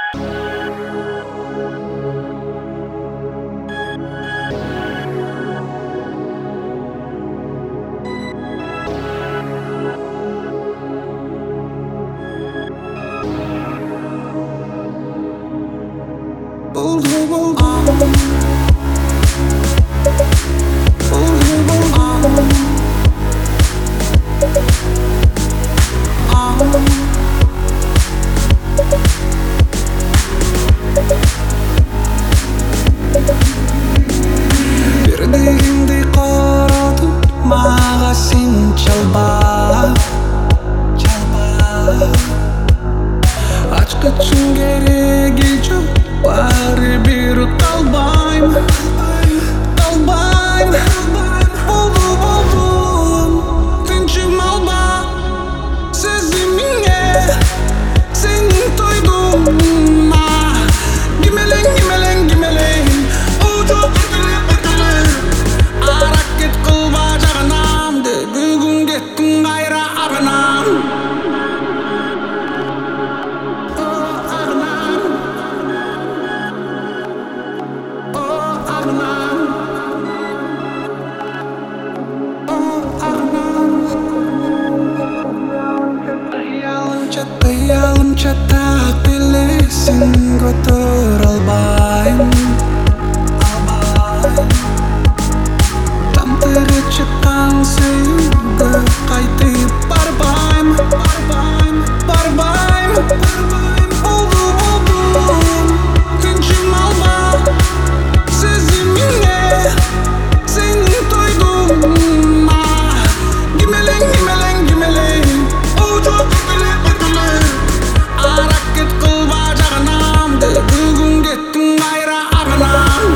Пердегеңдей қаратып маға сен жалба Ачқы үшін керегі жоқ бәрі бір қалбайм Болдым тыншым алба сезіміңе сенің тойдума Гимелең Ол жоқ Аракет қылба жағынамды бүгін кеттің қайра ағынам Қиялымша тапелесің көтір албайым Тамтығы шыққан сөйді қайтып барбайым Болдым тыншым алба сезіміңе сенің тойдума Гимелең Ол жоқ Аракет қылба жағынамды бүгін кеттің қайра ағынам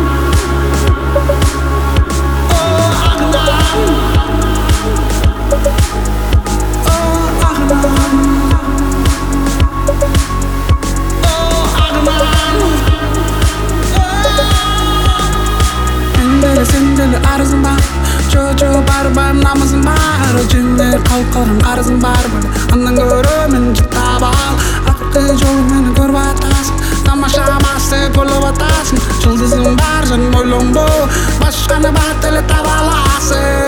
Сендегі арызым бар Жо бар намызым бар Жеңдер қалып қарызым бар Андан көрі мен жықтап ал Ақырғы жолы мені көріп атасың Тамаша масты көріп атасың Жұлдызым бар жаным ойланба Басқаны баттылы таба аласың